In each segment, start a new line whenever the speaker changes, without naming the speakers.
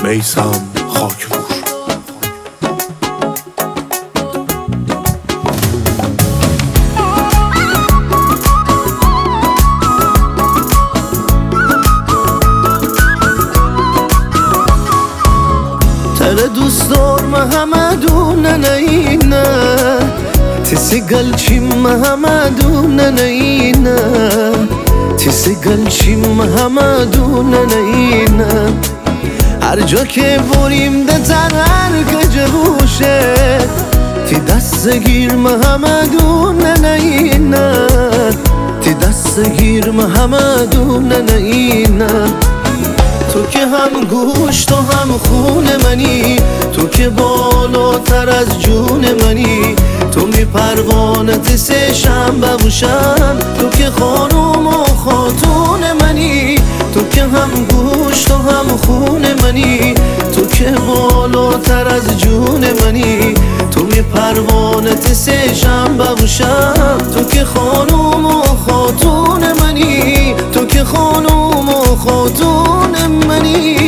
میثم خاکپور.
دوستور محمدون نینا تسقل شي محمدون نینا تسقل شي محمدون نینا هر جا که بریم ده ترک جبوشه تی دست گیر محمدون نینا تی دست گیر محمدون نینا تو که هم گوشت و هم خون منی، تو که بالاتر از جون منی، تو می پروانت سه شنبه بوشم، تو که خانوم و خاتون منی، تو که هم گوشت و هم خون منی، تو که بالاتر از جون منی، تو می پروانت سه شنبه بوشم، تو که خانوم و خاتون منی، تو که خانوم و خاتون منی.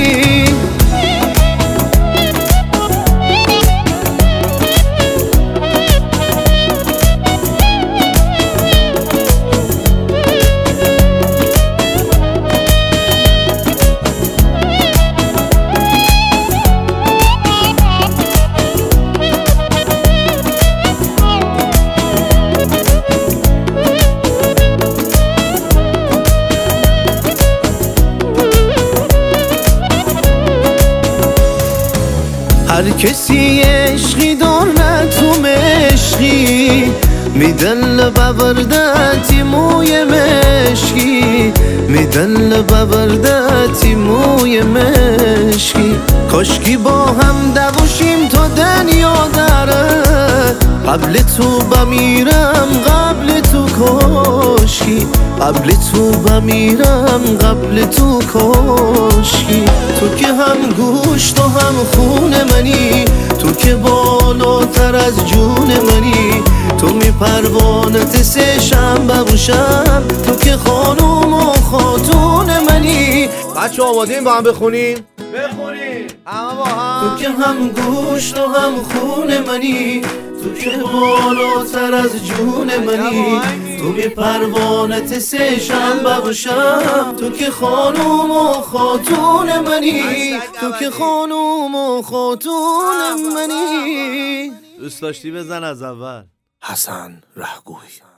هر کسی عشقی دارد تو مشقی میدن لبوردتی موی مشکی میدن لبوردتی موی مشکی کاشکی با هم دوشیم تا دنیا داره قبل تو بمیرم قبل تو کاشکی قبل تو بمیرم قبل تو کاشکی تو که هم گوشت و هم خون منی تو که بالاتر از جون منی تو می پروانت سه شنبه بوشم تو که خانوم و خاتون منی.
بچه آمادین با هم بخونیم؟ بخونیم همه با هم.
تو که هم گوشت و هم خون منی تو که بالاتر از جون منی تو می پروانت سه شنبه باشم تو که خانوم و خاتون منی تو که خانوم و خاتون منی.
دوست داشتی بزن از اول.
حسن رهگوی.